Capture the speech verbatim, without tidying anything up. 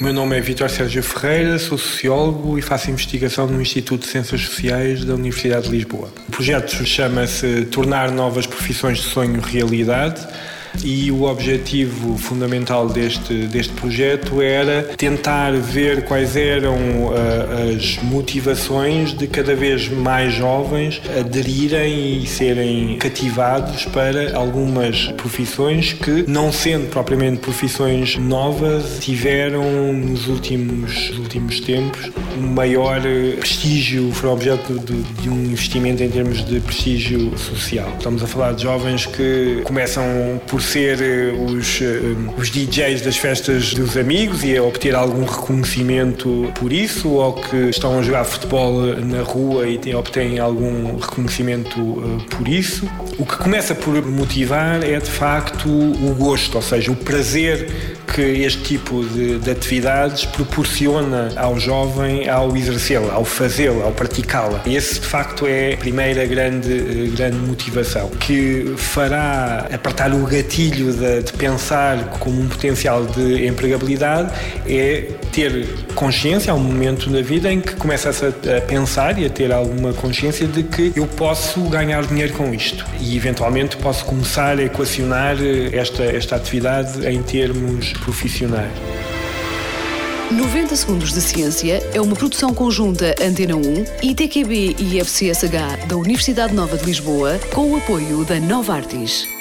meu nome é Vítor Sérgio Ferreira, sou sociólogo e faço investigação no Instituto de Ciências Sociais da Universidade de Lisboa. O projeto chama-se Tornar Novas Profissões de Sonho Realidade. E o objetivo fundamental deste, deste projeto era tentar ver quais eram uh, as motivações de cada vez mais jovens aderirem e serem cativados para algumas profissões que, não sendo propriamente profissões novas, tiveram nos últimos, nos últimos tempos um maior prestígio, foram objeto de, de um investimento em termos de prestígio social. Estamos a falar de jovens que começam por ser os, os D Js das festas dos amigos e a obter algum reconhecimento por isso, ou que estão a jogar futebol na rua e têm, obtêm algum reconhecimento uh, por isso. O que começa por motivar é, de facto, o gosto, ou seja, o prazer que este tipo de, de atividades proporciona ao jovem ao exercê-la, ao fazê-la, ao praticá-la. E esse, de facto, é a primeira grande, grande motivação, que fará apertar o gatilho de, de pensar como um potencial de empregabilidade, é ter consciência, há um momento na vida em que começa-se a, a pensar e a ter alguma consciência de que eu posso ganhar dinheiro com isto e, eventualmente, posso começar a equacionar esta, esta atividade em termos profissionais. noventa Segundos de Ciência é uma produção conjunta Antena um, I T Q B e F C S H da Universidade Nova de Lisboa, com o apoio da Novartis.